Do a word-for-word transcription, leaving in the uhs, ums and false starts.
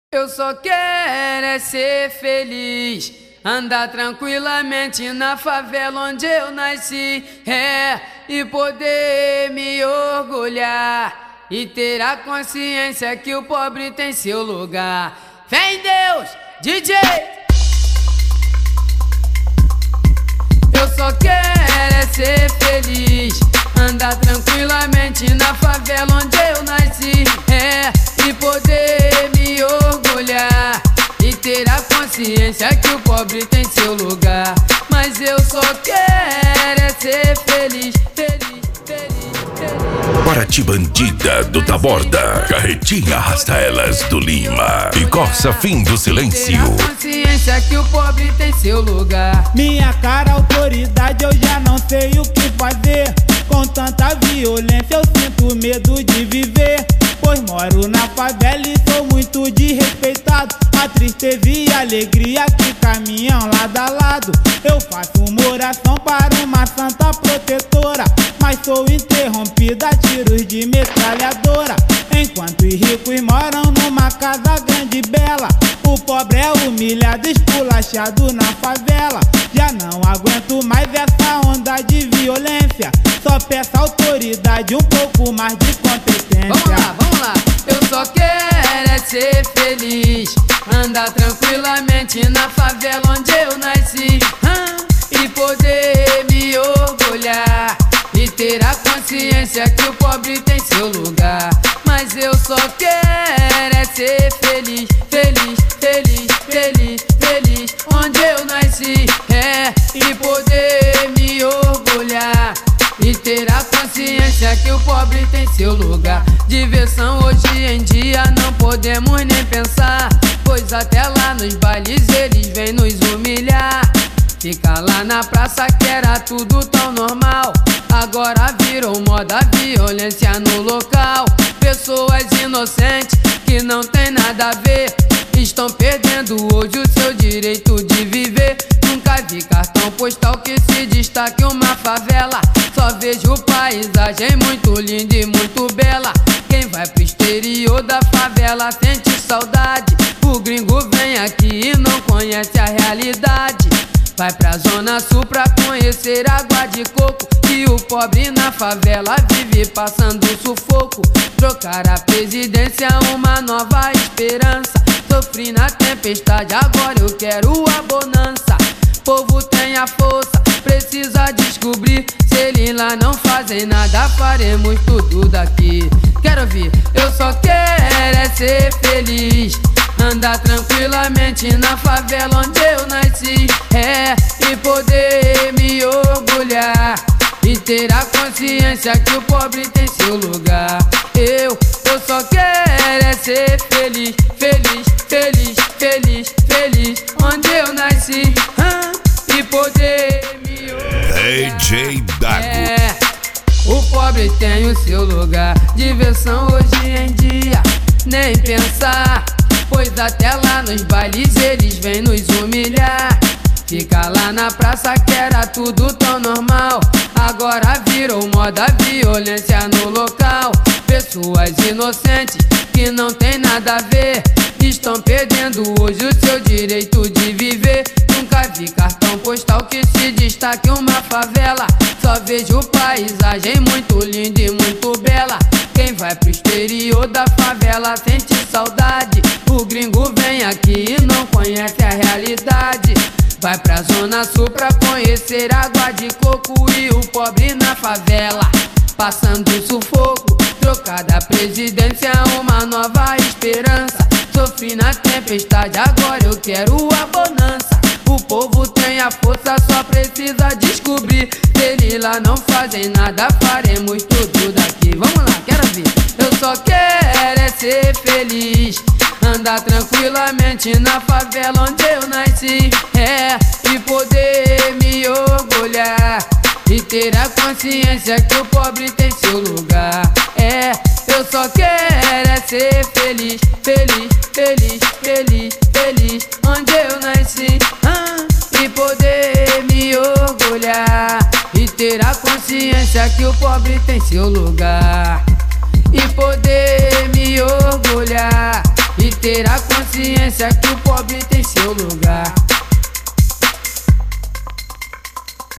Eu só quero é ser feliz, andar tranquilamente na favela onde eu nasci, é, e poder me orgulhar e ter a consciência que o pobre tem seu lugar. Fé em Deus, D J! Eu só quero é ser feliz, andar tranquilamente na favela onde eu nasci, é, e poder me orgulhar e ter a consciência que o pobre tem seu lugar. Mas eu só quero é ser feliz, feliz, feliz, feliz. Paraty Bandida do Taborda, Carretinha Arrasta Elas do Lima e Corsa Fim do Silêncio. Ter a consciência que o pobre tem seu lugar. Minha cara, autoridade, eu já não sei o que fazer. Com tanta violência eu sinto medo de viver, pois moro na favela e sou muito desrespeitado. A tristeza e a alegria que caminham lado a lado. Eu faço uma oração para uma santa protetora, mas sou interrompida a tiros de metralhadora. Enquanto os ricos moram numa casa grande e bela, o pobre é humilhado, esculachado na favela. Já não aguento mais essa onda de violência, só peço autoridade, um pouco mais de competência. Vamos lá, vamos lá. Eu só quero é ser feliz, andar tranquilamente na favela onde eu nasci, ah, e poder me orgulhar e ter a consciência que o pobre tem seu lugar. Mas eu só quero é ser feliz, feliz, feliz, feliz, feliz onde eu nasci, é, e poder me orgulhar e ter a consciência que o pobre tem seu lugar. Diversão hoje em dia não podemos nem pensar, pois até lá nos bailes eles vêm nos humilhar. Fica lá na praça que era tudo tão normal, agora virou moda a violência no local. Pessoas inocentes que não tem nada a ver estão perdendo hoje o seu direito de viver. Nunca vi cartão postal que se destaque uma favela, só vejo paisagem muito linda e muito bela. Quem vai pro exterior da favela sente saudade, o gringo vem aqui e não conhece a realidade. Vai pra zona sul pra conhecer água de coco, e o pobre na favela vive passando sufoco. Trocar a presidência, uma nova esperança. Sofri na tempestade, agora eu quero a bonança. Povo tem a força, precisa descobrir. Se eles lá não fazem nada, faremos tudo daqui. Quero ouvir, eu só quero é ser feliz, andar tranquilamente na favela onde eu nasci, é, e poder me orgulhar e ter a consciência que o pobre tem seu lugar. Eu, eu só quero é ser feliz, feliz, feliz, feliz, feliz onde eu nasci, ah, e poder me orgulhar. D J Dago. É, o pobre tem o seu lugar. Diversão hoje em dia, nem pensar, pois até lá nos bailes eles vêm nos humilhar. Fica lá na praça que era tudo tão normal, agora virou moda a violência no local. Pessoas inocentes que não tem nada a ver estão perdendo hoje o seu direito de viver. Nunca vi cartão postal que se destaque uma favela, só vejo paisagem muito linda e muito bela. Quem vai pro exterior da favela sente saudade, o gringo vem aqui e não conhece a realidade. Vai pra zona sul pra conhecer água de coco, e o pobre na favela passando sufoco. Trocar da presidência, uma nova esperança. Sofri na tempestade, agora eu quero a bonança. O povo tem a força, só precisa descobrir. Se eles lá não fazem nada, faremos tudo daqui. Vamos lá, quero ver. Eu só quero é ser feliz, andar tranquilamente na favela onde eu nasci, é, e poder me orgulhar e ter a consciência que o pobre tem seu lugar. É, eu só quero é ser feliz, feliz, feliz, feliz, feliz onde eu nasci, ah, e poder me orgulhar e ter a consciência que o pobre tem seu lugar. E poder me orgulhar e ter a consciência que o pobre tem seu lugar.